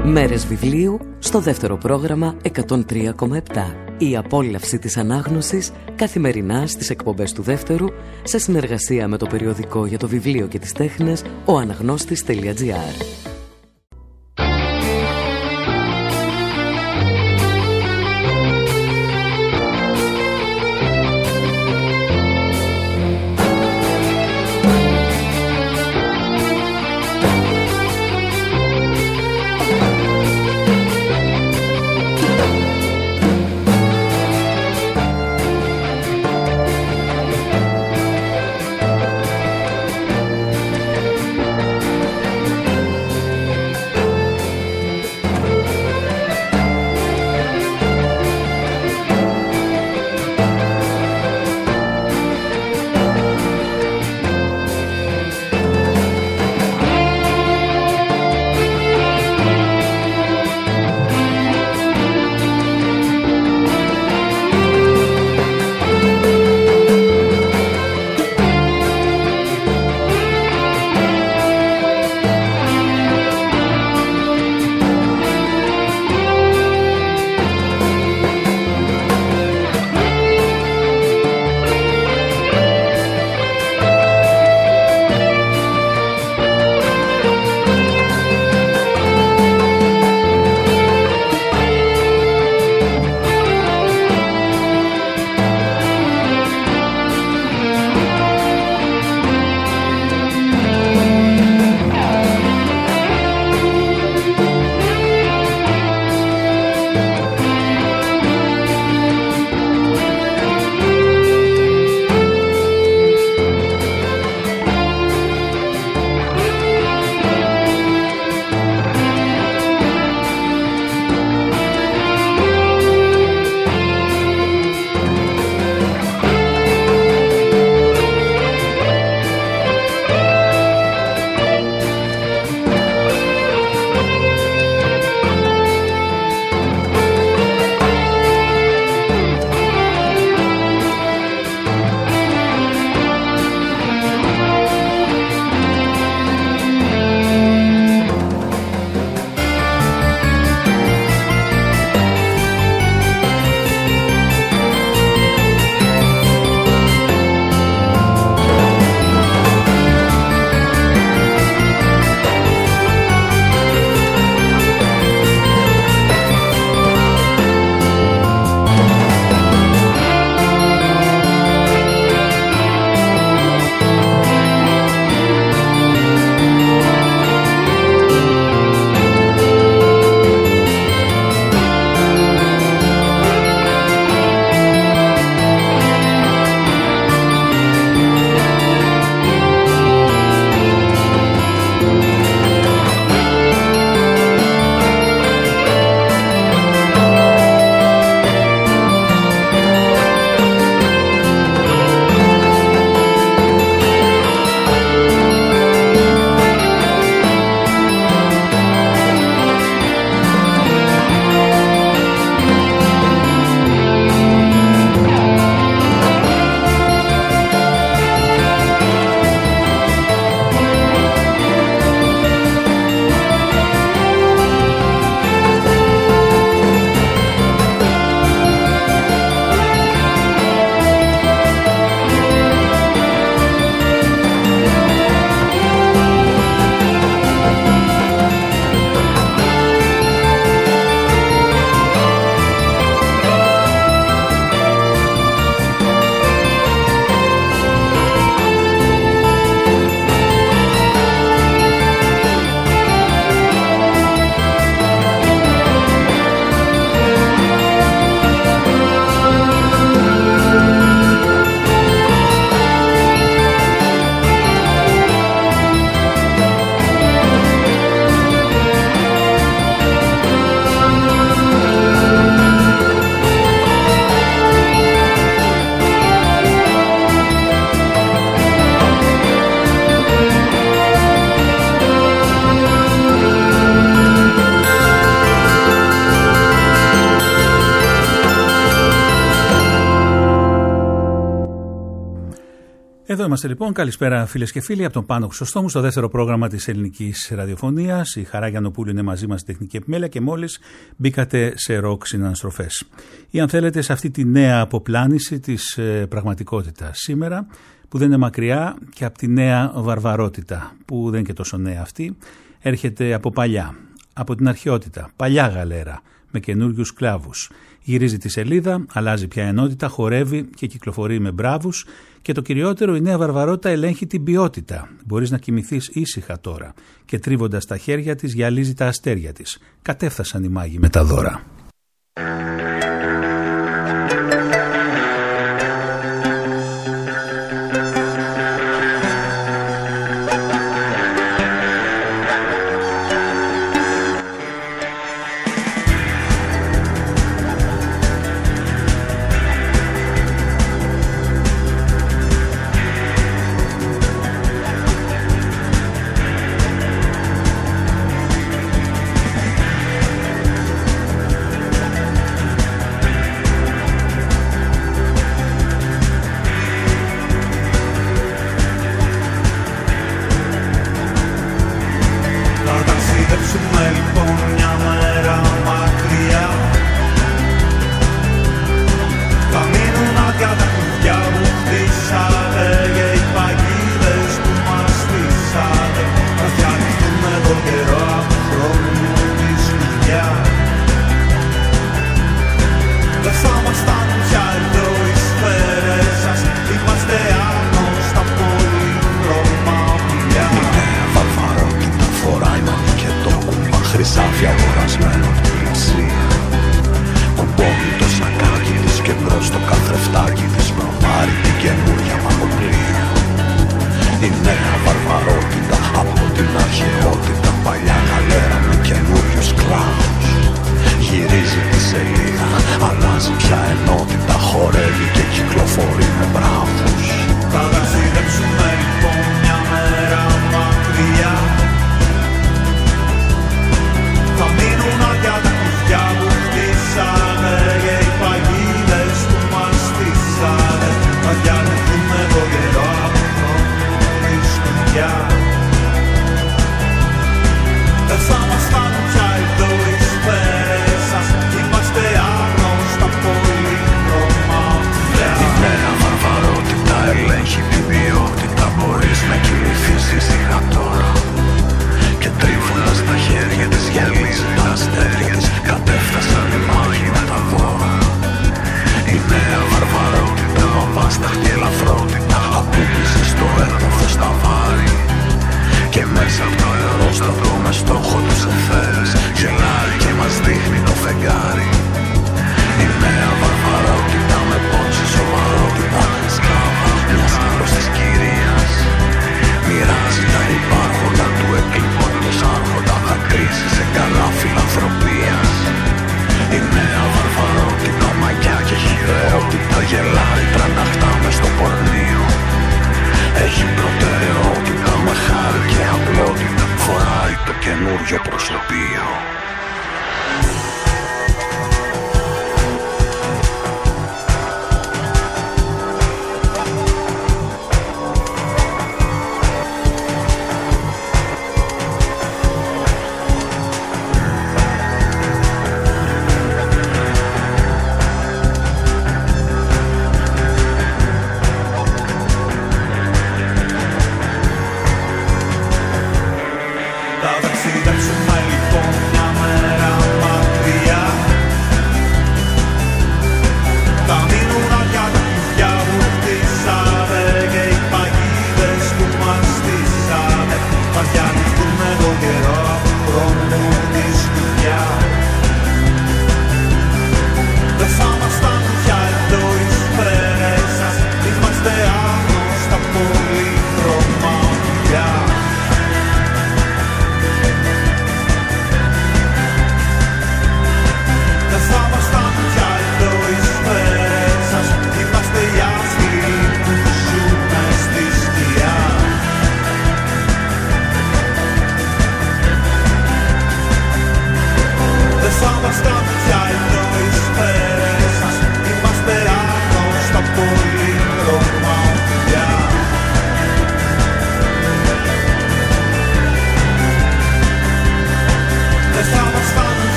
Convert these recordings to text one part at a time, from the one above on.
Μέρες βιβλίου στο δεύτερο πρόγραμμα 103,7. Η απόλαυση της ανάγνωσης καθημερινά στις εκπομπές του δεύτερου σε συνεργασία με το περιοδικό για το βιβλίο και τις τέχνες ο Αναγνώστης.gr. Εδώ είμαστε λοιπόν. Καλησπέρα φίλες και φίλοι από τον Πάνο Χρυσοστόμου στο δεύτερο πρόγραμμα της ελληνικής ραδιοφωνίας. Η Χαρά Γιαννοπούλου είναι μαζί μας στη τεχνική επιμέλεια και μόλις μπήκατε σε ροκ συναναστροφές. Ή αν θέλετε σε αυτή τη νέα αποπλάνηση της πραγματικότητας σήμερα, που δεν είναι μακριά και από τη νέα βαρβαρότητα, που δεν είναι και τόσο νέα αυτή, έρχεται από παλιά, από την αρχαιότητα, παλιά γαλέρα, με καινούριους κλάβους. Γυρίζει τη σελίδα, αλλάζει πια ενότητα, χορεύει και κυκλοφορεί με μπράβους και το κυριότερο, η νέα βαρβαρότητα ελέγχει την ποιότητα. Μπορείς να κοιμηθείς ήσυχα τώρα και τρίβοντας τα χέρια της γυαλίζει τα αστέρια της. Κατέφθασαν οι μάγοι με τα δώρα.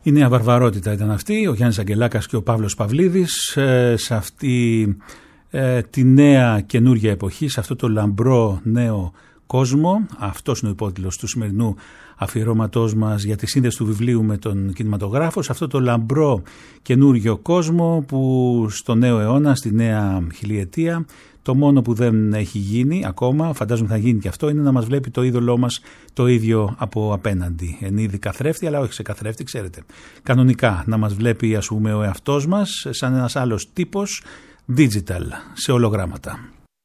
Η νέα βαρβαρότητα ήταν αυτή, ο Γιάννης Αγγελάκας και ο Παύλος Παυλίδης σε αυτή τη νέα καινούργια εποχή, σε αυτό το λαμπρό νέο κόσμο. Αυτός είναι ο υπότιτλος του σημερινού αφιερώματός μας για τη σύνδεση του βιβλίου με τον κινηματογράφο, σε αυτό το λαμπρό καινούργιο κόσμο που στο νέο αιώνα, στη νέα χιλιετία, το μόνο που δεν έχει γίνει ακόμα, φαντάζομαι θα γίνει και αυτό, είναι να μας βλέπει το είδωλό μας το ίδιο από απέναντι. Εν είδη καθρέφτη, αλλά όχι σε καθρέφτη, ξέρετε. Κανονικά να μας βλέπει, ας πούμε, ο εαυτός μας σαν ένας άλλος τύπος, digital, σε ολογράμματα.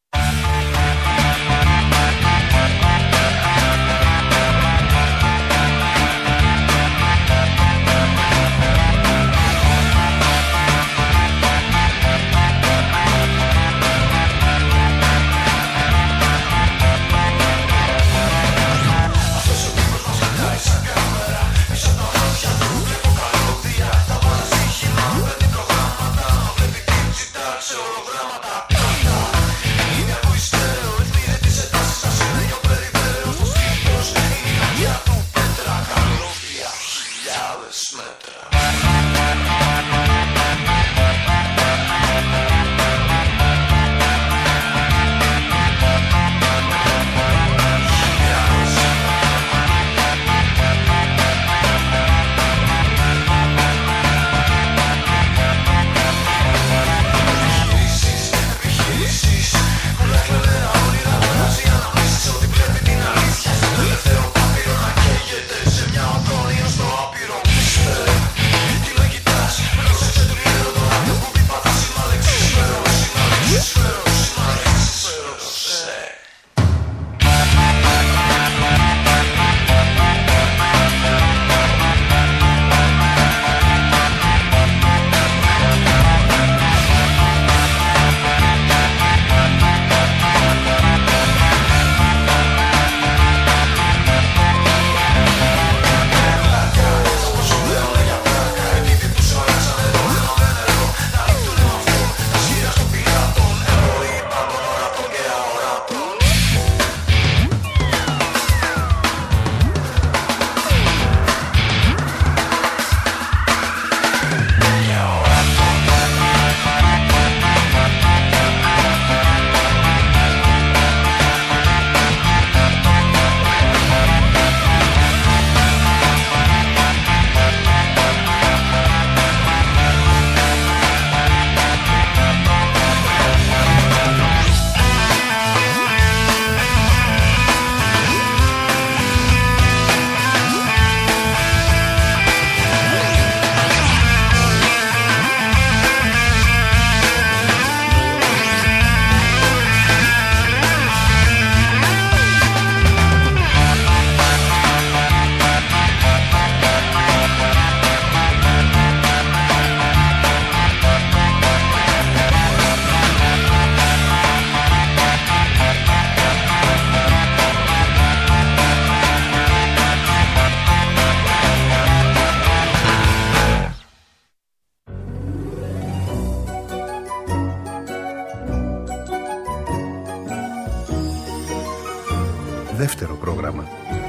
Δεύτερο πρόγραμμα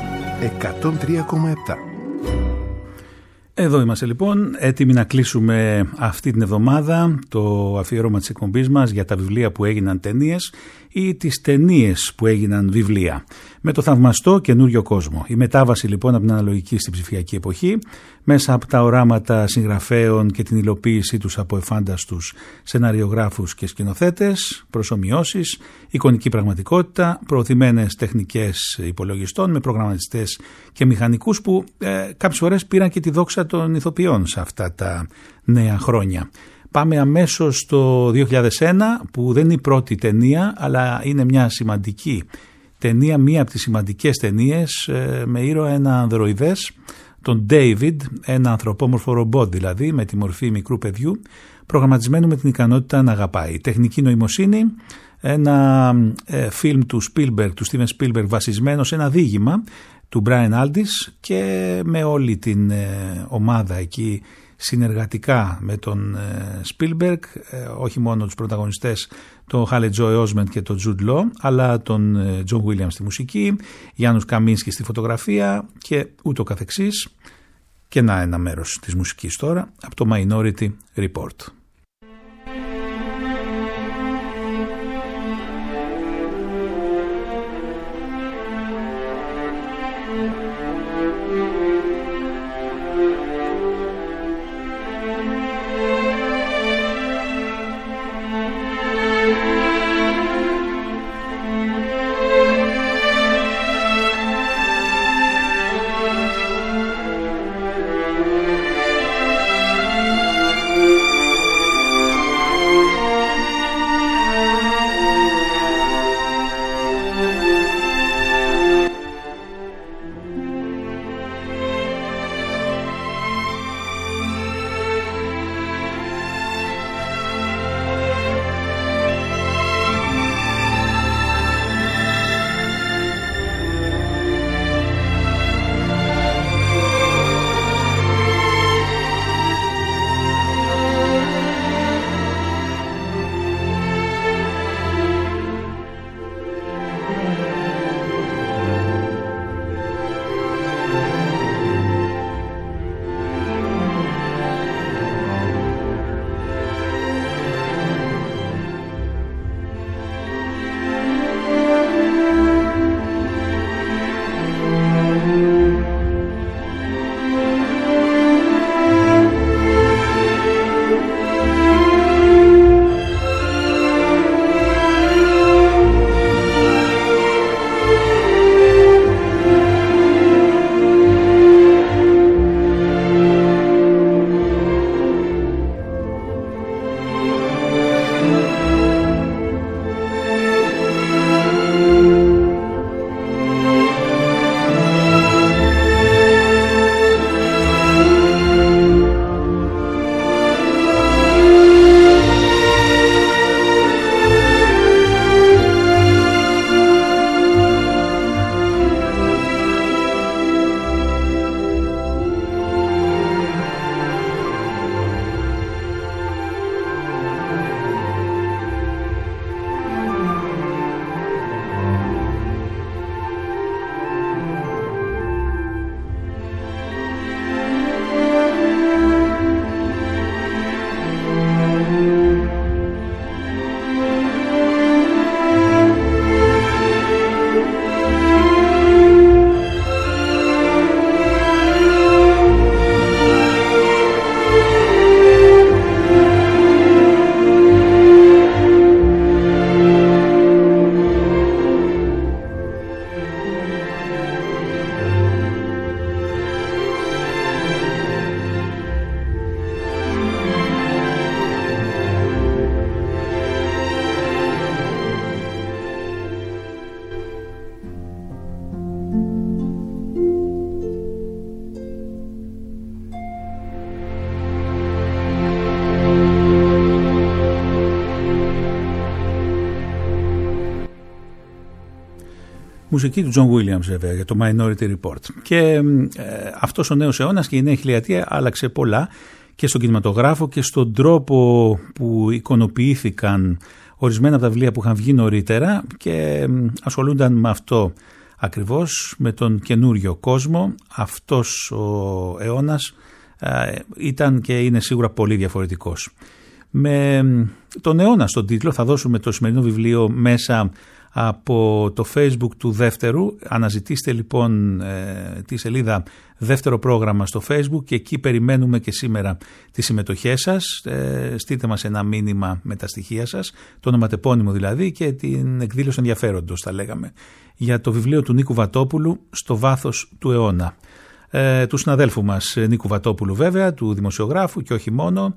103,7. Εδώ είμαστε λοιπόν, έτοιμοι να κλείσουμε αυτή την εβδομάδα το αφιέρωμα της εκπομπής μας για τα βιβλία που έγιναν ταινίες ή τις ταινίες που έγιναν βιβλία. Με το θαυμαστό καινούριο κόσμο. Η μετάβαση λοιπόν από την αναλογική στην ψηφιακή εποχή, μέσα από τα οράματα συγγραφέων και την υλοποίησή τους από εφάνταστους σεναριογράφους και σκηνοθέτες, προσομοιώσεις, εικονική πραγματικότητα, προωθημένες τεχνικές υπολογιστών με προγραμματιστές και μηχανικούς που κάποιες φορές πήραν και τη δόξα των ηθοποιών σε αυτά τα νέα χρόνια. Πάμε αμέσως στο 2001 που δεν είναι η πρώτη ταινία, αλλά είναι μια σημαντική ταινία, μία από τις σημαντικές ταινίες με ήρωα ένα ανδροειδές, τον David, ένα ανθρωπόμορφο ρομπότ δηλαδή με τη μορφή μικρού παιδιού, προγραμματισμένο με την ικανότητα να αγαπάει. Τεχνική νοημοσύνη, ένα φιλμ του Steven Spielberg βασισμένο σε ένα διήγημα του Brian Aldiss και με όλη την ομάδα εκεί συνεργατικά με τον Spielberg, όχι μόνο τους πρωταγωνιστές τον Haley Joel Osment και τον Jude Law, αλλά τον John Williams στη μουσική, Γιάννους Καμίνσκι στη φωτογραφία και ούτω καθεξής. Και να ένα μέρος της μουσικής τώρα από το Minority Report. Μουσική του John Williams βέβαια για το Minority Report. Και αυτός ο νέος αιώνας και η νέα χιλιετία άλλαξε πολλά και στον κινηματογράφο και στον τρόπο που εικονοποιήθηκαν ορισμένα από τα βιβλία που είχαν βγει νωρίτερα και ασχολούνταν με αυτό ακριβώς, με τον καινούριο κόσμο. Αυτός ο αιώνας ήταν και είναι σίγουρα πολύ διαφορετικός. Με τον αιώνα στον τίτλο θα δώσουμε το σημερινό βιβλίο μέσα από το Facebook του Δεύτερου. Αναζητήστε λοιπόν τη σελίδα Δεύτερο Πρόγραμμα στο Facebook και εκεί περιμένουμε και σήμερα τις συμμετοχές σας. Στείλτε μας ένα μήνυμα με τα στοιχεία σας, το ονοματεπώνυμο δηλαδή και την εκδήλωση ενδιαφέροντος θα λέγαμε, για το βιβλίο του Νίκου Βατόπουλου «Στο βάθος του αιώνα». Του συναδέλφου μας Νίκου Βατόπουλου βέβαια, του δημοσιογράφου και όχι μόνο,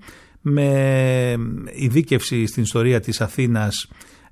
με ειδίκευση στην ιστορία της Αθήνας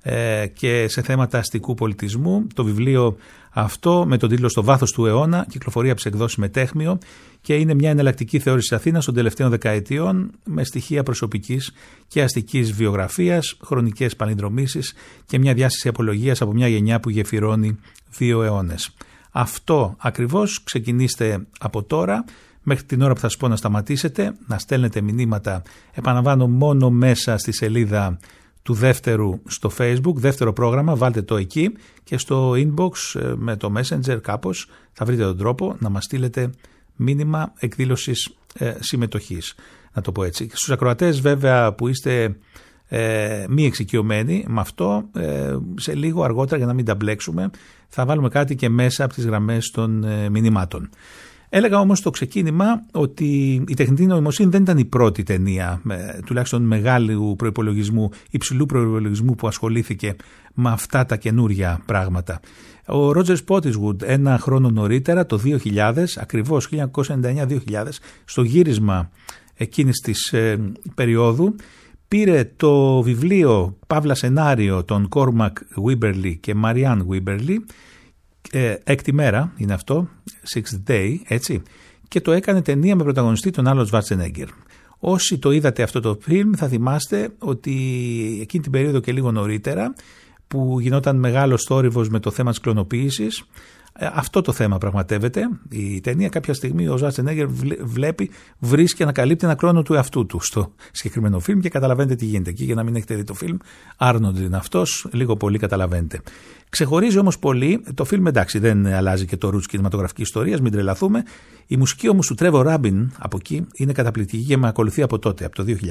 και σε θέματα αστικού πολιτισμού. Το βιβλίο αυτό με τον τίτλο «Στο βάθος του αιώνα» κυκλοφορεί από τις εκδόσεις Μετέχμιο και είναι μια εναλλακτική θεώρηση της Αθήνας των τελευταίων δεκαετιών με στοιχεία προσωπικής και αστικής βιογραφίας, χρονικές παλινδρομήσεις και μια διάσταση απολογίας από μια γενιά που γεφυρώνει 2 αιώνες. Αυτό ακριβώς, ξεκινήστε από τώρα μέχρι την ώρα που θα σας πω να σταματήσετε, να στέλνετε μηνύματα, επαναλαμβάνω μόνο μέσα στη σελίδα του Δεύτερου στο Facebook, Δεύτερο Πρόγραμμα, βάλτε το εκεί και στο inbox με το Messenger κάπως θα βρείτε τον τρόπο να μας στείλετε μήνυμα εκδήλωσης συμμετοχής, να το πω έτσι. Στους ακροατές βέβαια που είστε μη εξοικειωμένοι με αυτό, σε λίγο αργότερα, για να μην τα μπλέξουμε, θα βάλουμε κάτι και μέσα από τις γραμμές των μηνυμάτων. Έλεγα όμως στο ξεκίνημα ότι η τεχνητή νοημοσύνη δεν ήταν η πρώτη ταινία, τουλάχιστον μεγάλου προϋπολογισμού, υψηλού προϋπολογισμού, που ασχολήθηκε με αυτά τα καινούρια πράγματα. Ο Ρότζερ Σπότισγουντ ένα χρόνο νωρίτερα, το 2000, ακριβώς 1999-2000, στο γύρισμα εκείνης της περίοδου, πήρε το βιβλίο Παύλα Σενάριο των Κόρμακ Βίμπερλι και Μαριάν Βίμπερλι, έκτη μέρα είναι αυτό, Sixth Day, έτσι, και το έκανε ταινία με πρωταγωνιστή τον Άρνολντ Σβάρτσενέγκερ. Όσοι το είδατε αυτό το φιλμ θα θυμάστε ότι εκείνη την περίοδο και λίγο νωρίτερα, που γινόταν μεγάλος θόρυβος με το θέμα της κλωνοποίησης, αυτό το θέμα πραγματεύεται η ταινία. Κάποια στιγμή ο Σβάρτσενέγκερ βρίσκει, ανακαλύπτει ένα κλόνο του εαυτού του στο συγκεκριμένο φιλμ και καταλαβαίνετε τι γίνεται εκεί. Για να μην έχετε δει το φιλμ, Άρνολντ είναι αυτός, λίγο πολύ καταλαβαίνετε. Ξεχωρίζει όμως πολύ το φιλμ, εντάξει, δεν αλλάζει και το ρούτς κινηματογραφικής ιστορίας, μην τρελαθούμε. Η μουσική όμως του Τρέβορ Ράμπιν από εκεί είναι καταπληκτική και με ακολουθεί από τότε, από το 2000.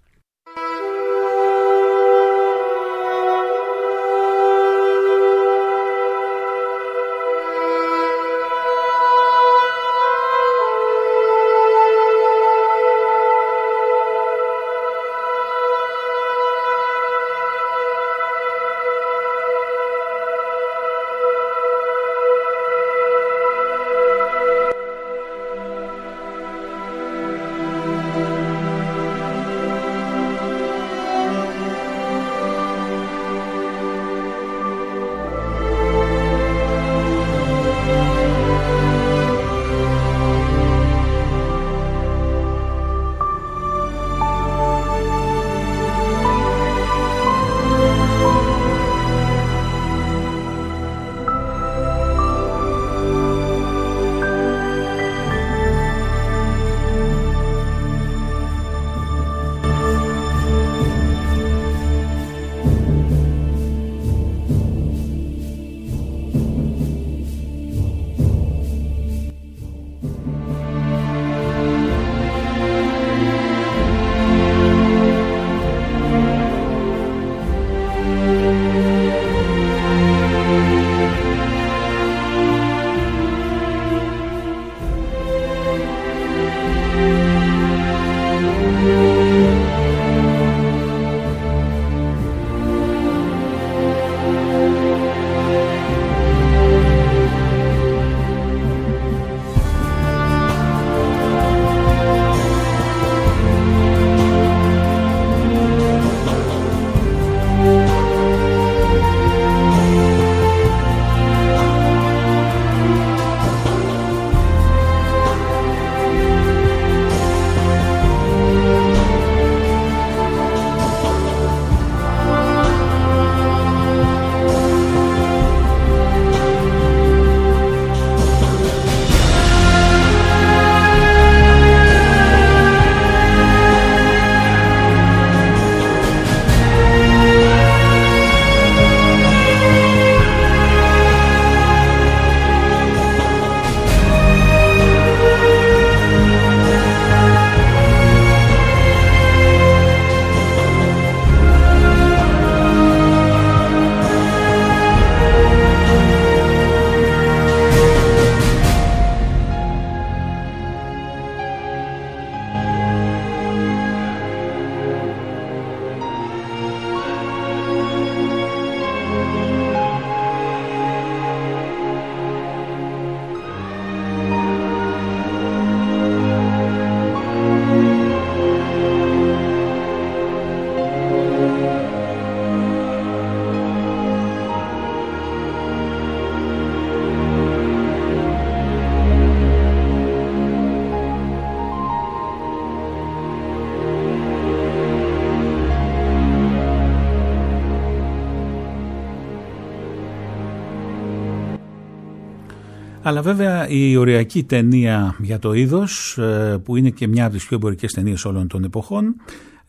Αλλά βέβαια η οριακή ταινία για το είδος, που είναι και μια από τις πιο εμπορικές ταινίες όλων των εποχών,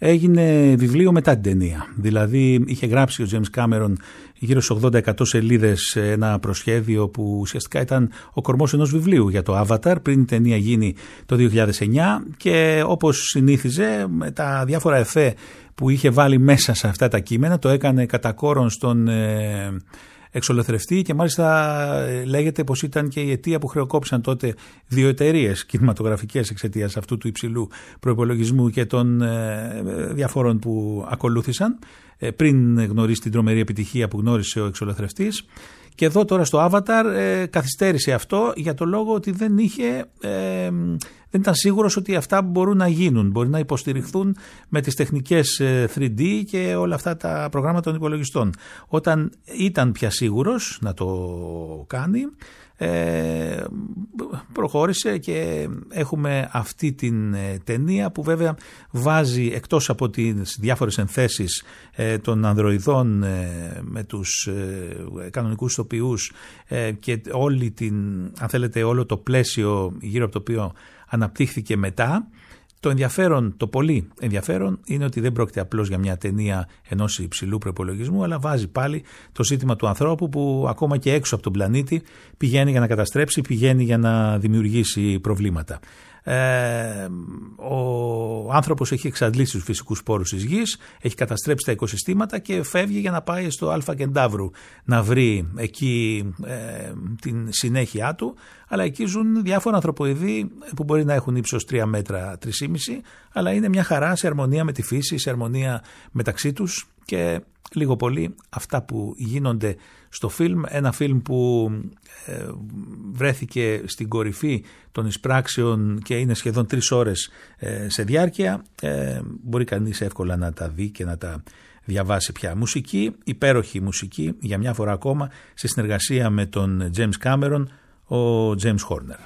έγινε βιβλίο μετά την ταινία. Δηλαδή είχε γράψει ο James Cameron γύρω στις 80-100 σελίδες ένα προσχέδιο που ουσιαστικά ήταν ο κορμός ενός βιβλίου για το Avatar πριν η ταινία γίνει το 2009, και όπως συνήθιζε με τα διάφορα εφέ που είχε βάλει μέσα σε αυτά τα κείμενα το έκανε κατά κόρον στον εξολοθρευτή, και μάλιστα λέγεται πως ήταν και η αιτία που χρεοκόπησαν τότε 2 εταιρείες κινηματογραφικές εξαιτίας αυτού του υψηλού προϋπολογισμού και των διαφόρων που ακολούθησαν πριν γνωρίσει την τρομερή επιτυχία που γνώρισε ο εξολοθρευτής. Και εδώ τώρα στο Avatar καθυστέρησε αυτό για το λόγο ότι δεν ήταν σίγουρος ότι αυτά μπορούν να γίνουν, μπορεί να υποστηριχθούν με τις τεχνικές 3D και όλα αυτά τα προγράμματα των υπολογιστών. Όταν ήταν πια σίγουρος να το κάνει, προχώρησε και έχουμε αυτή την ταινία που βέβαια βάζει, εκτός από τις διάφορες ενθέσεις των ανδροειδών με τους κανονικούς ηθοποιούς και αν θέλετε όλο το πλαίσιο γύρω από το οποίο αναπτύχθηκε μετά, το πολύ ενδιαφέρον είναι ότι δεν πρόκειται απλώς για μια ταινία ενός υψηλού προϋπολογισμού, αλλά βάζει πάλι το ζήτημα του ανθρώπου που ακόμα και έξω από τον πλανήτη πηγαίνει για να καταστρέψει, πηγαίνει για να δημιουργήσει προβλήματα. Ο άνθρωπος έχει εξαντλήσει τους φυσικούς πόρους της γης, έχει καταστρέψει τα οικοσυστήματα και φεύγει για να πάει στο Αλφα Κεντάβρου να βρει εκεί την συνέχεια του, αλλά εκεί ζουν διάφορα ανθρωποειδή που μπορεί να έχουν ύψος 3 μέτρα, 3,5, αλλά είναι μια χαρά σε αρμονία με τη φύση, σε αρμονία μεταξύ τους, και λίγο πολύ αυτά που γίνονται στο φιλμ, ένα φιλμ που βρέθηκε στην κορυφή των εισπράξεων και είναι σχεδόν 3 ώρες σε διάρκεια, μπορεί κανείς εύκολα να τα δει και να τα διαβάσει πια. Μουσική, υπέροχη μουσική, για μια φορά ακόμα, σε συνεργασία με τον James Cameron, ο James Horner.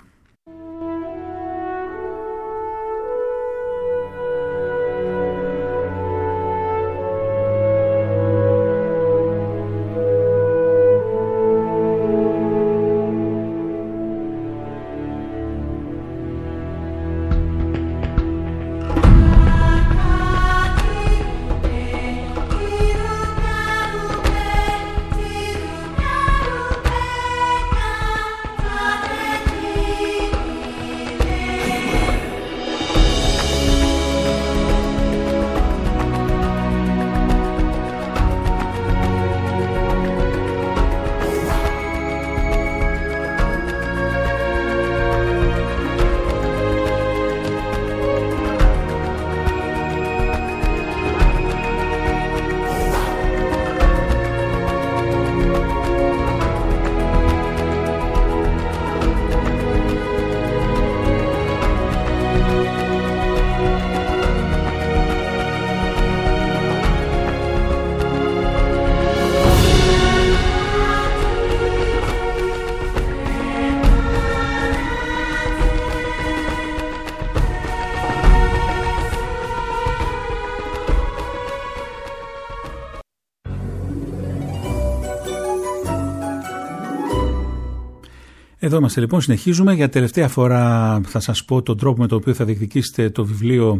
Εδώ είμαστε λοιπόν, συνεχίζουμε. Για τελευταία φορά θα σας πω τον τρόπο με τον οποίο θα διεκδικήσετε το βιβλίο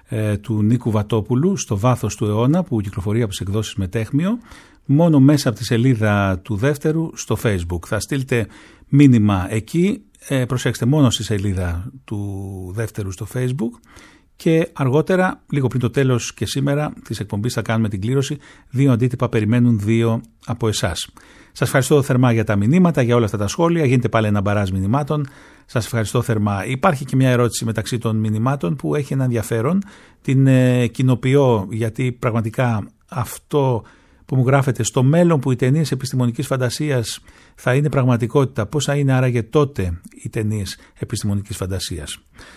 του Νίκου Βατόπουλου, «Στο βάθος του αιώνα», που κυκλοφορεί από τις εκδόσεις Μετέχμιο, μόνο μέσα από τη σελίδα του Δεύτερου στο Facebook. Θα στείλετε μήνυμα εκεί, προσέξτε, μόνο στη σελίδα του Δεύτερου στο Facebook, και αργότερα, λίγο πριν το τέλος και σήμερα της εκπομπής, θα κάνουμε την κλήρωση. 2 αντίτυπα περιμένουν 2 από εσάς. Σας ευχαριστώ θερμά για τα μηνύματα, για όλα αυτά τα σχόλια. Γίνεται πάλι ένα μπαράζ μηνυμάτων. Σας ευχαριστώ θερμά. Υπάρχει και μια ερώτηση μεταξύ των μηνυμάτων που έχει ένα ενδιαφέρον. Την κοινοποιώ, γιατί πραγματικά αυτό που μου γράφεται, στο μέλλον που οι ταινίες επιστημονικής φαντασίας θα είναι πραγματικότητα, πώς θα είναι άραγε τότε οι ταινίες επιστημονικής φαντασίας?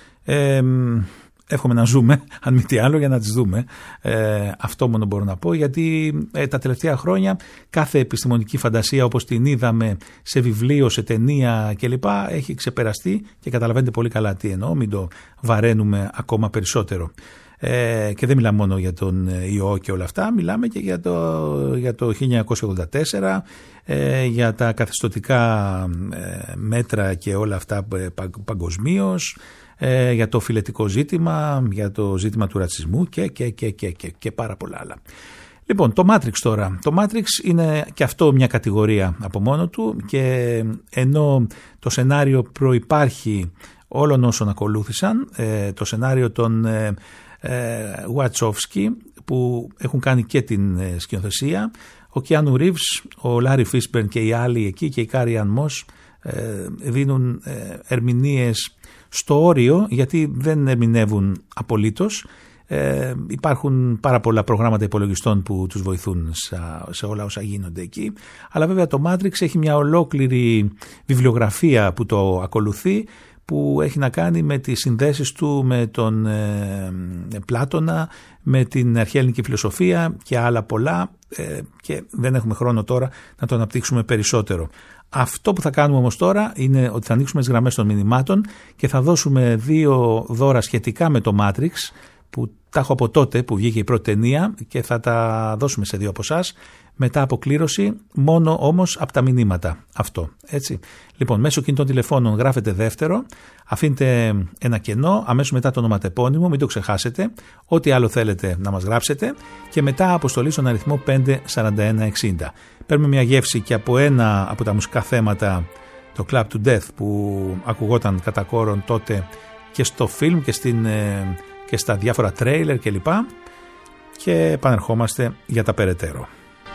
Εύχομαι να ζούμε, αν μη τι άλλο, για να τις δούμε. Αυτό μόνο μπορώ να πω, γιατί τα τελευταία χρόνια κάθε επιστημονική φαντασία όπως την είδαμε σε βιβλίο, σε ταινία κλπ. Έχει ξεπεραστεί, και καταλαβαίνετε πολύ καλά τι εννοώ, μην το βαραίνουμε ακόμα περισσότερο. Και δεν μιλάμε μόνο για τον ιό και όλα αυτά, μιλάμε και για το 1984, για τα καθεστωτικά μέτρα και όλα αυτά παγκοσμίως, για το φιλετικό ζήτημα, για το ζήτημα του ρατσισμού και πάρα πολλά άλλα. Λοιπόν, το Matrix τώρα. Το Matrix είναι και αυτό μια κατηγορία από μόνο του, και ενώ το σενάριο προϋπάρχει όλων όσων ακολούθησαν, το σενάριο των Wachowski που έχουν κάνει και την σκηνοθεσία, ο Keanu Reeves, ο Larry Fishburne και οι άλλοι εκεί και η Carrie-Anne Moss δίνουν ερμηνείες στο όριο, γιατί δεν ερμηνεύουν απολύτως. Υπάρχουν πάρα πολλά προγράμματα υπολογιστών που τους βοηθούν σε όλα όσα γίνονται εκεί, αλλά βέβαια το Matrix έχει μια ολόκληρη βιβλιογραφία που το ακολουθεί, που έχει να κάνει με τις συνδέσεις του με τον Πλάτωνα, με την αρχαία ελληνική φιλοσοφία και άλλα πολλά, και δεν έχουμε χρόνο τώρα να το αναπτύξουμε περισσότερο. Αυτό που θα κάνουμε όμως τώρα είναι ότι θα ανοίξουμε τις γραμμές των μηνυμάτων και θα δώσουμε 2 δώρα σχετικά με το Matrix, που τα έχω από τότε που βγήκε η πρώτη ταινία, και θα τα δώσουμε σε 2 από εσάς μετά από κλήρωση, μόνο όμως από τα μηνύματα. Αυτό, έτσι. Λοιπόν, μέσω κινητών τηλεφώνων γράφετε δεύτερο, αφήνετε ένα κενό, αμέσως μετά το ονοματεπώνυμο, μην το ξεχάσετε, ό,τι άλλο θέλετε να μας γράψετε, και μετά αποστολή στον αριθμό 54160. Παίρνουμε μια γεύση και από ένα από τα μουσικά θέματα, το Club to Death, που ακουγόταν κατά κόρον τότε και στο φιλμ και στα διάφορα τρέιλερ κλπ. Και επανερχόμαστε για τα περαιτέρω.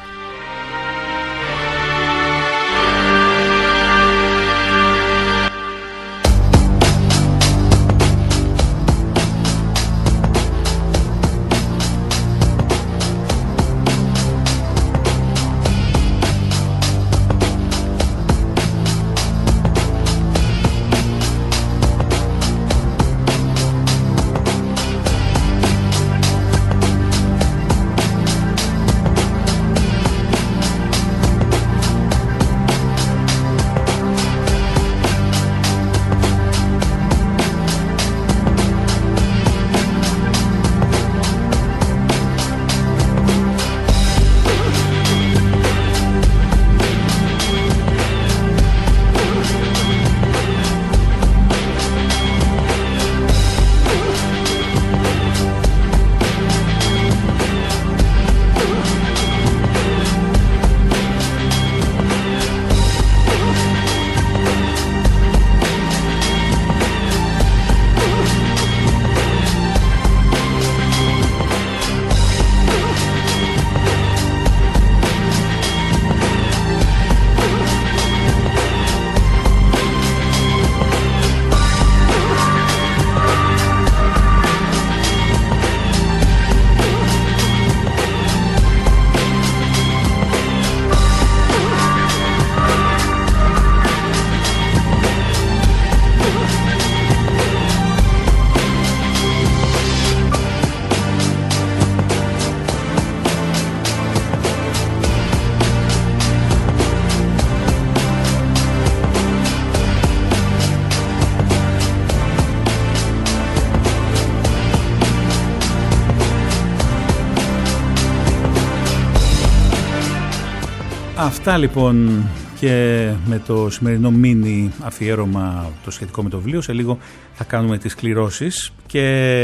Αυτά λοιπόν και με το σημερινό μίνι αφιέρωμα το σχετικό με το βιβλίο. Σε λίγο θα κάνουμε τις κληρώσεις και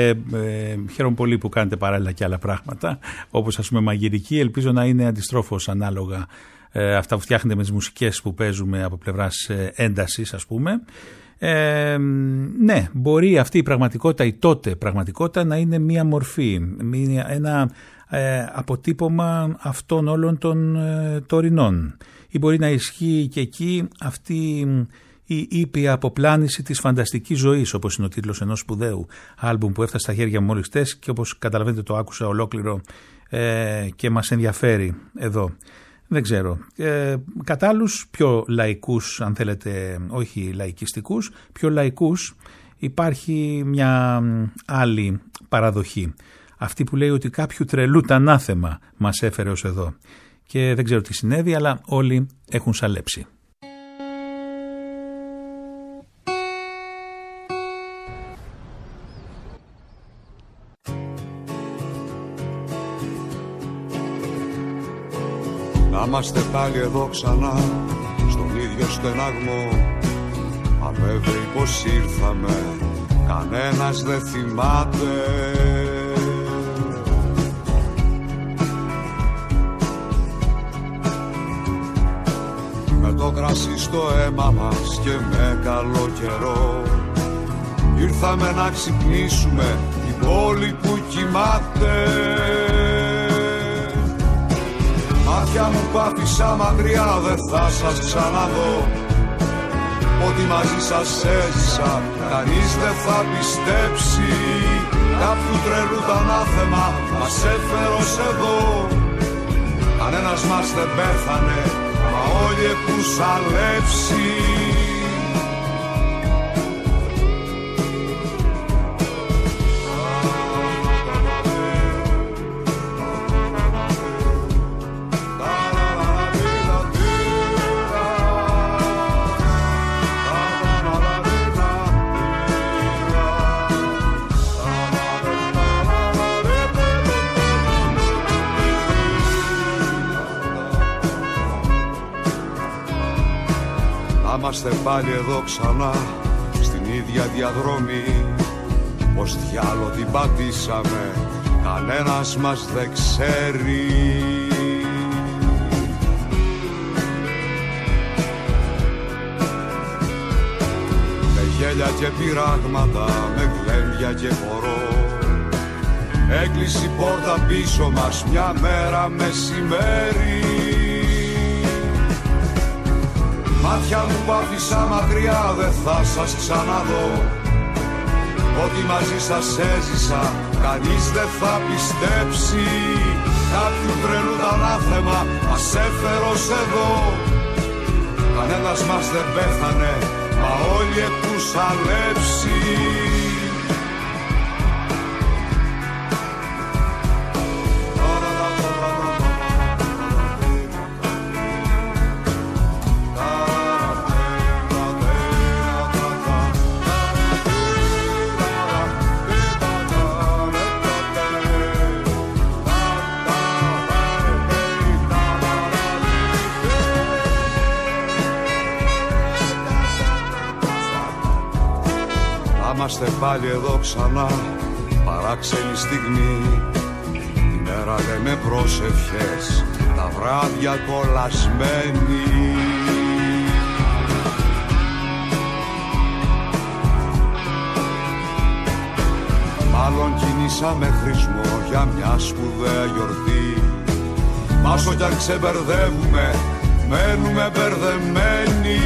χαίρομαι πολύ που κάνετε παράλληλα και άλλα πράγματα, όπως ας πούμε μαγειρική. Ελπίζω να είναι αντιστρόφως ανάλογα αυτά που φτιάχνετε με τις μουσικές που παίζουμε από πλευράς έντασης, ας πούμε. Ναι, μπορεί αυτή η πραγματικότητα, η τότε πραγματικότητα, να είναι μία μορφή, ένα αποτύπωμα αυτών όλων των τωρινών, ή μπορεί να ισχύει και εκεί αυτή η ήπια αποπλάνηση της φανταστικής ζωής, όπως είναι ο τίτλος ενός σπουδαίου άλμπουμ που έφτασε στα χέρια μου μόλις χτες και όπως καταλαβαίνετε το άκουσα ολόκληρο και μας ενδιαφέρει εδώ. Δεν ξέρω. Κατά άλλους πιο λαϊκούς, αν θέλετε, όχι λαϊκιστικούς, πιο λαϊκούς, υπάρχει μια άλλη παραδοχή. Αυτή που λέει ότι κάποιου τρελού τ' ανάθεμα μας έφερε ως εδώ. Και δεν ξέρω τι συνέβη, αλλά όλοι έχουν σαλέψει. Να είμαστε πάλι εδώ ξανά, στον ίδιο στεναγμό. Αν βέβαιοι πως ήρθαμε κανένας δεν θυμάται. Με το κρασί στο αίμα μας και με καλό καιρό ήρθαμε να ξυπνήσουμε την πόλη που κοιμάται. Μάτια μου που άφησα μακριά δεν θα σας ξαναδώ, ότι μαζί σας έζησα κανείς δεν θα πιστέψει. Κάποιου τρελού τ' ανάθεμα μας έφερε ως εδώ. Κανένας μας δεν πέθανε, μα όλοι έχουν σαλέψει. Είμαστε πάλι εδώ ξανά στην ίδια διαδρομή. Πως διάλο την πατήσαμε κανένας μας δεν ξέρει. Με γέλια και πειράγματα, με γλέντια και χορό έκλεισε η πόρτα πίσω μας μια μέρα μεσημέρι. Μάτια μου που άφησα μακριά δεν θα σας ξαναδώ, ότι μαζί σας έζησα κανείς δεν θα πιστέψει. Κάποιου τρελού τ' ανάθεμα μας έφερε ως εδώ. Κανένας μας δεν πέθανε, μα όλοι έχουν σαλέψει. Είμαστε πάλι εδώ ξανά, παράξενη στιγμή. Τη μέρα λέμε προσευχές, τα βράδια κολλασμένοι. Μάλλον κινήσαμε χρησμό για μια σπουδαία γιορτή. Μα όσο κι αν ξεμπερδεύουμε, μένουμε μπερδεμένοι.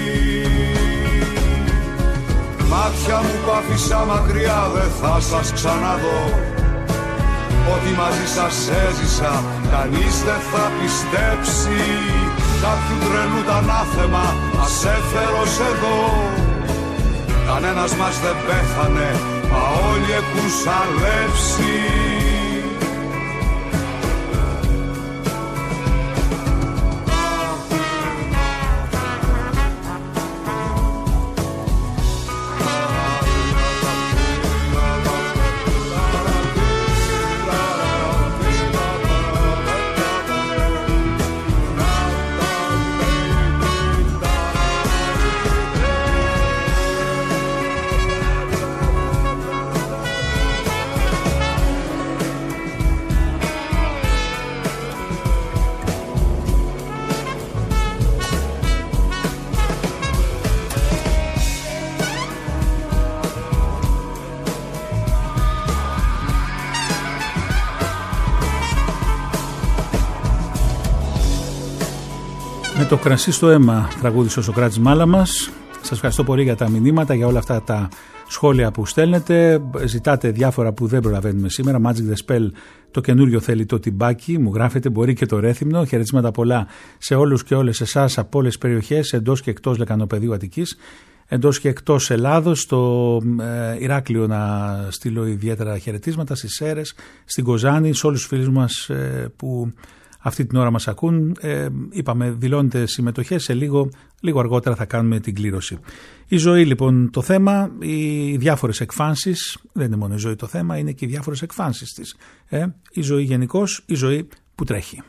Μάτια μου που άφησα μακριά δεν θα σας ξαναδώ, ότι μαζί σας έζησα κανείς δεν θα πιστέψει. Κάποιου τρελού τ' ανάθεμα μας έφερε ως εδώ. Κανένας μας δεν πέθανε, μα όλοι έχουν σαλέψει. Το κρασί στο αίμα τραγούδισε ο Σωκράτης Μάλαμας. Σας ευχαριστώ πολύ για τα μηνύματα, για όλα αυτά τα σχόλια που στέλνετε. Ζητάτε διάφορα που δεν προλαβαίνουμε σήμερα. Magic the Spell, το καινούριο θέλει το τυμπάκι. Μου γράφετε, μπορεί και το Ρέθυμνο. Χαιρετίσματα πολλά σε όλους και όλες εσάς από όλες τις περιοχές, εντός και εκτός Λεκανοπεδίου Αττικής, εντός και εκτός Ελλάδος. Στο Ηράκλειο να στείλω ιδιαίτερα χαιρετίσματα, στις Σέρρες, στην Κοζάνη, σε όλους τους φίλους μας που αυτή την ώρα μας ακούν. Είπαμε, δηλώνετε συμμετοχές, σε λίγο αργότερα θα κάνουμε την κλήρωση. Η ζωή λοιπόν το θέμα, οι διάφορες εκφάνσεις, δεν είναι μόνο η ζωή το θέμα, είναι και οι διάφορες εκφάνσεις της. Η ζωή γενικώς, η ζωή που τρέχει.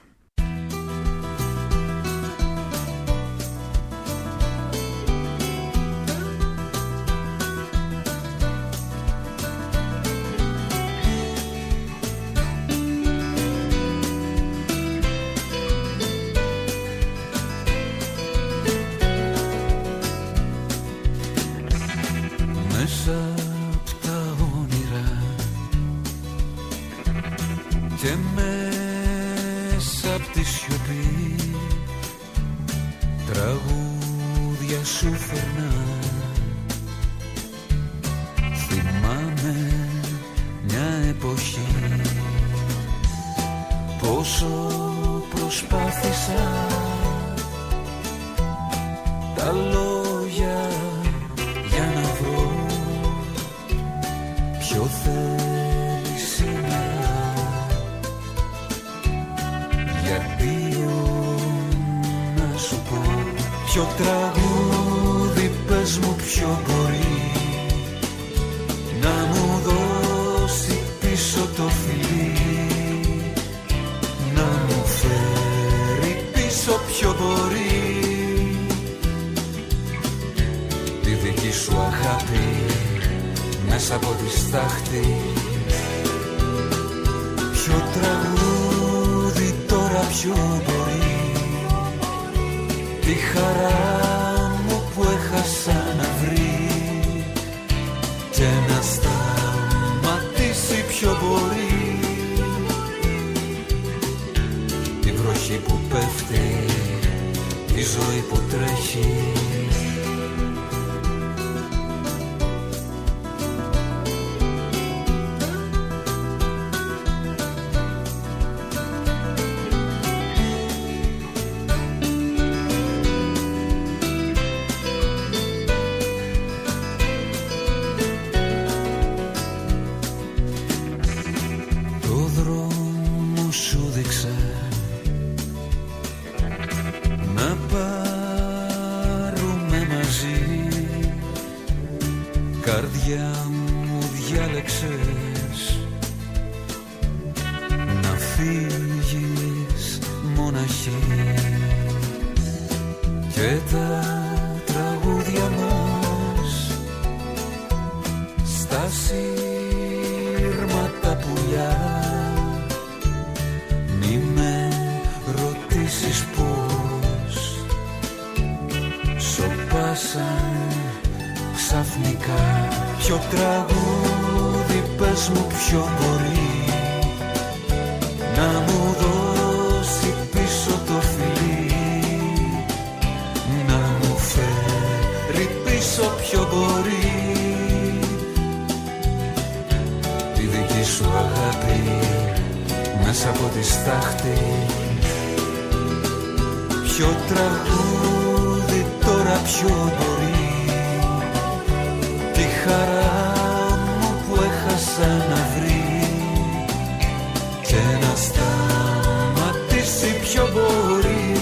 τραγούδια σου φερνά. Θυμάμαι μια εποχή, πόσο προσπάθησα τα λόγια για να βρω ποιο θέλει σήμερα, γιατί να σου πω ποιο τραγούδι πες μου ποιο μπορεί να μου δώσει πίσω το φιλί, να μου φέρει πίσω ποιο μπορεί τη δική σου αγάπη μέσα από τη στάχτη. Ποιο τραγούδι τώρα ποιο μπορεί τη χαρά μου που έχασα να βρει και να σταματήσει ποιο μπορεί τη βροχή που πέφτει, τη ζωή που τρέχει. Καρδιά μου διάλεξες να φύγεις μοναχή και τα τραγούδια μας στα σύρματα πουλιά. Μη με ρωτήσεις πώς σωπάσαν ξαφνικά. Ποιο τραγούδι πες μου ποιο μπορεί να μου δώσει πίσω το φιλί, να μου φέρει πίσω ποιο μπορεί τη δική σου αγάπη μέσα από τη στάχτη. Ποιο τραγούδι τώρα ποιο μπορεί τη χαρά μου που έχασα να βρει και να σταματήσει ποιο μπορεί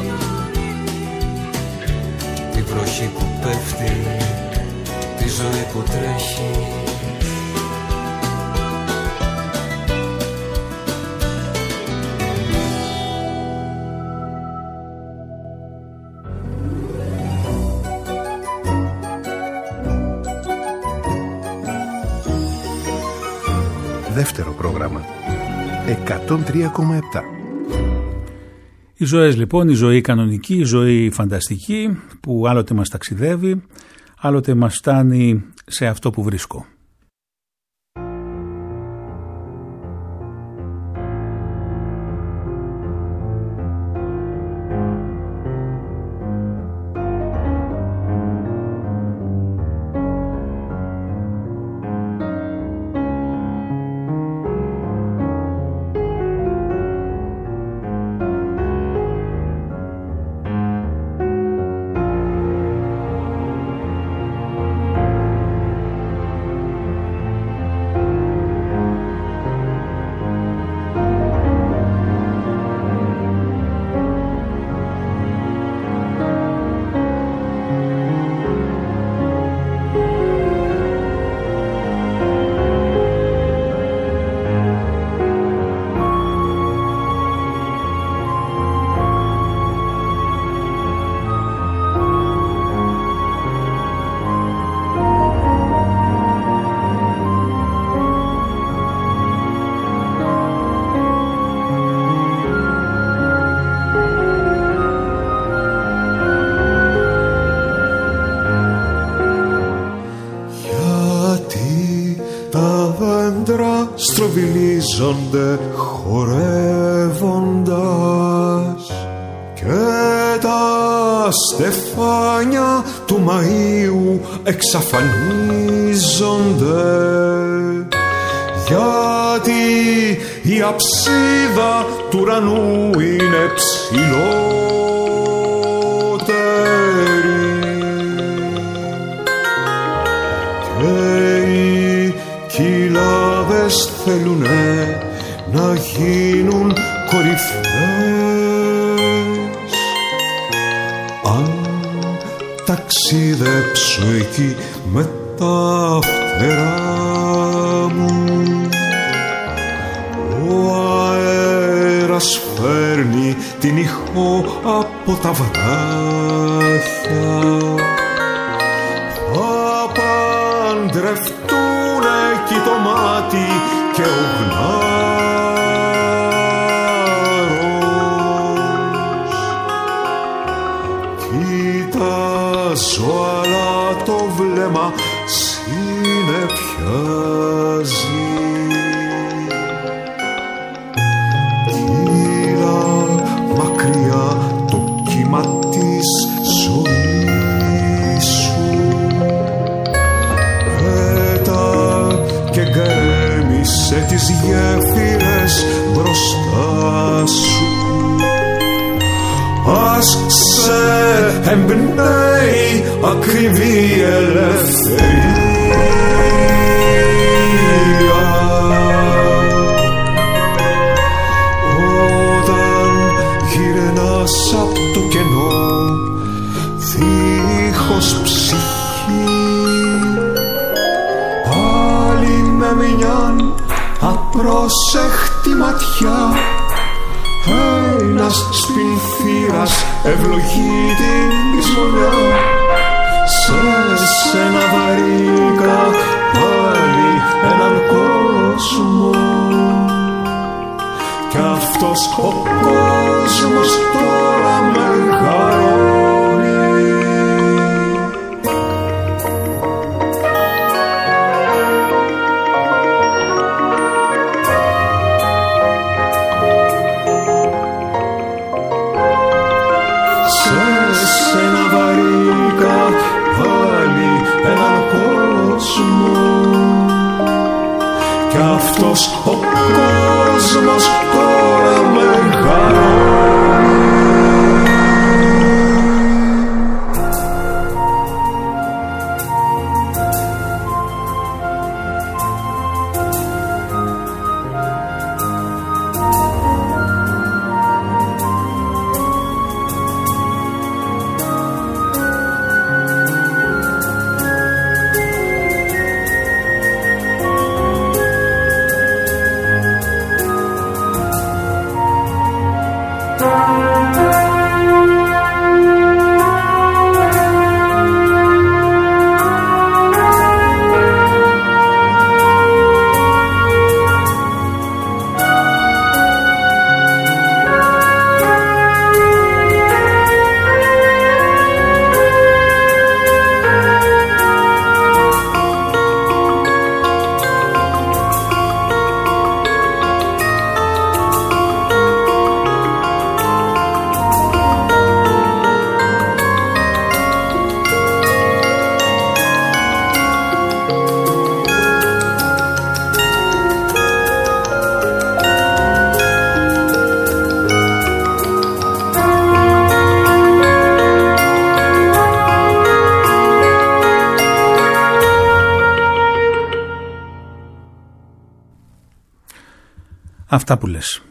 τη βροχή που πέφτει, τη ζωή που τρέχει. Δεύτερο πρόγραμμα 103,7. Οι ζωές λοιπόν, η ζωή κανονική, η ζωή φανταστική που άλλοτε μας ταξιδεύει, άλλοτε μας φτάνει σε αυτό που βρίσκω. στροβιλίζονται χορεύοντας και τα στεφάνια του Μαΐου εξαφανίζονται, γιατί η αψίδα του ουρανού είναι ψηλότερη και οι κοιλάδες θέλουνε να γίνουν κορυφές. Αν ταξιδέψω εκεί με τα φτερά μου, ο αέρας φέρνει την ήχο από τα βράχια. Θα παντρευτούνε κι το μάτι και ο γνάρος. Κοιτάζω αλλά το βλέμμα συννεφιάζει. Κύλα μακριά το κύμα της ζωής σου, πέτα και γκρέμισε τις γέφυρες μπροστά σου. Ας σε εμπνέει ακριβή ελευθερία, όταν γυρνάς απ' το κενό δίχως ψυχή. Πάλι με μιαν απρόσεχτη ματιά ένας σπινθήρας ευλογεί την πεισμονιά. Σε σένα βρήκα πάλι έναν κόσμο, κι αυτός ο κόσμος τώρα μεγαλώνει. Σε σένα βρήκα πάλι έναν κόσμο, κι αυτός ο κόσμος τώρα μεγαλώνει. Αυτά που λες.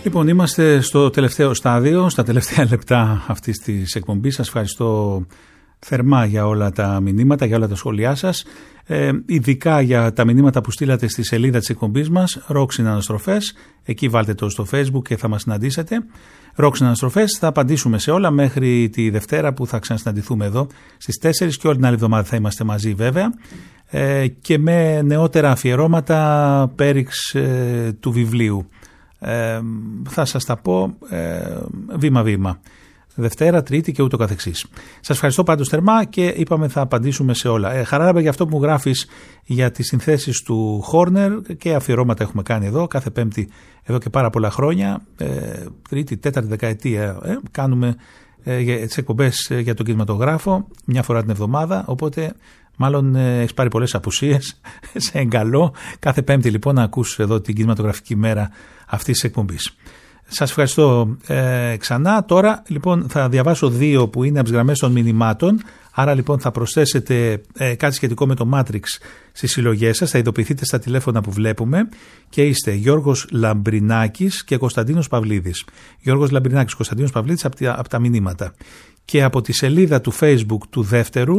Λοιπόν, είμαστε στο τελευταίο στάδιο, στα τελευταία λεπτά αυτής της εκπομπής. Σας ευχαριστώ θερμά για όλα τα μηνύματα, για όλα τα σχόλιά σας, ειδικά για τα μηνύματα που στείλατε στη σελίδα της εκπομπής μας, Rock Συναναστροφές. Εκεί βάλτε το στο Facebook και θα μας συναντήσετε. Rock Συναναστροφές, θα απαντήσουμε σε όλα μέχρι τη Δευτέρα που θα ξανασυναντηθούμε εδώ στις 4 και όλη την άλλη εβδομάδα θα είμαστε μαζί βέβαια, και με νεότερα αφιερώματα πέριξ του βιβλίου. Θα σας τα πω βήμα-βήμα, Δευτέρα, Τρίτη και ούτω καθεξής. Σας ευχαριστώ πάντως θερμά και είπαμε θα απαντήσουμε σε όλα. Χαράλαμπα για αυτό που μου γράφεις για τις συνθέσεις του Χόρνερ, και αφιερώματα έχουμε κάνει εδώ κάθε Πέμπτη εδώ και πάρα πολλά χρόνια, τρίτη, τέταρτη δεκαετία κάνουμε τις εκπομπές για τον κινηματογράφο μια φορά την εβδομάδα, οπότε μάλλον έχεις πάρει πολλές απουσίες, σε εγκαλώ κάθε Πέμπτη λοιπόν να ακούς εδώ την κινηματογραφική μέρα αυτής της εκπομπής. Σας ευχαριστώ ξανά. Τώρα λοιπόν θα διαβάσω 2 που είναι από τις γραμμές των μηνυμάτων, άρα λοιπόν θα προσθέσετε κάτι σχετικό με το Matrix στις συλλογές σας, θα ειδοποιηθείτε στα τηλέφωνα που βλέπουμε, και είστε Γιώργος Λαμπρινάκης και Κωνσταντίνος Παυλίδης. Γιώργος Λαμπρινάκης, Κωνσταντίνος Παυλίδης από τα μηνύματα. Και από τη σελίδα του Facebook του Δεύτερου,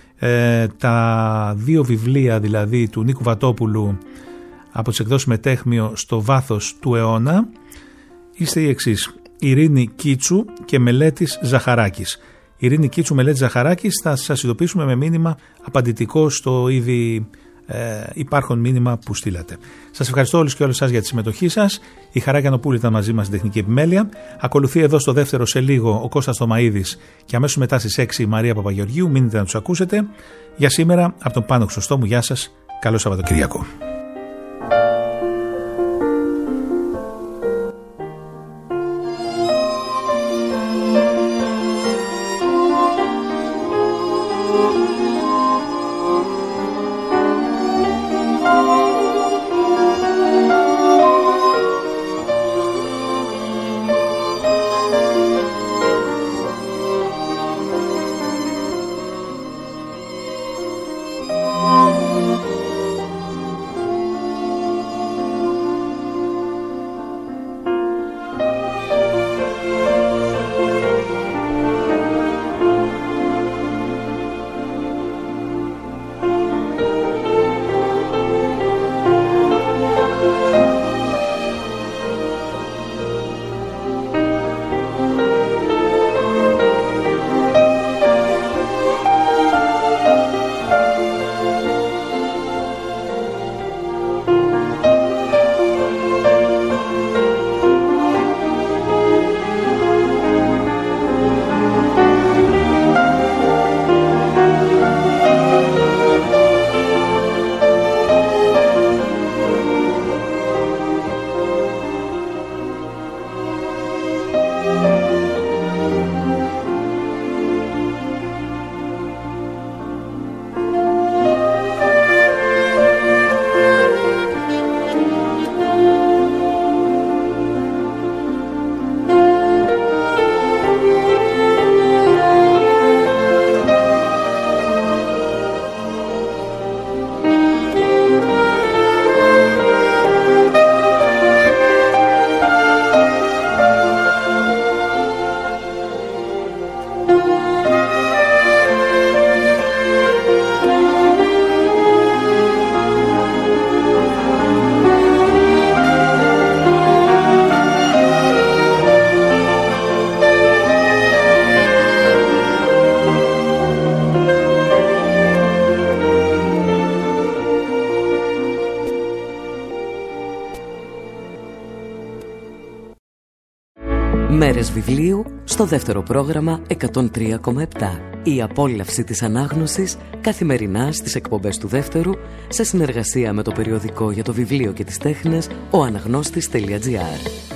τα 2 βιβλία δηλαδή του Νίκου Βατόπουλου από τις εκδόσεις Μετέχμιο, Στο βάθος του αιώνα, είστε οι εξής: Ειρήνη Κίτσου και Μελέτης Ζαχαράκης. Ειρήνη Κίτσου, Μελέτης Ζαχαράκης, θα σας ειδοποιήσουμε με μήνυμα απαντητικό στο ήδη υπάρχον μήνυμα που στείλατε. Σας ευχαριστώ όλους και όλες σας για τη συμμετοχή σας. Η Χαρά Γιαννοπούλου ήταν μαζί μας στην τεχνική επιμέλεια. Ακολουθεί εδώ στο δεύτερο σε λίγο ο Κώστας Θωμαΐδης και αμέσως μετά στις 6 η Μαρία Παπαγεωργίου. Μείνετε να τους ακούσετε. Για σήμερα από τον Πάνο Χρυσοστόμου, γεια σας, καλό Σαββατοκυριακό. Μέρες βιβλίου στο δεύτερο πρόγραμμα 103,7. Η απόλαυση της ανάγνωσης καθημερινά στις εκπομπές του δεύτερου, σε συνεργασία με το περιοδικό για το βιβλίο και τις τέχνες, ο Αναγνώστης.gr.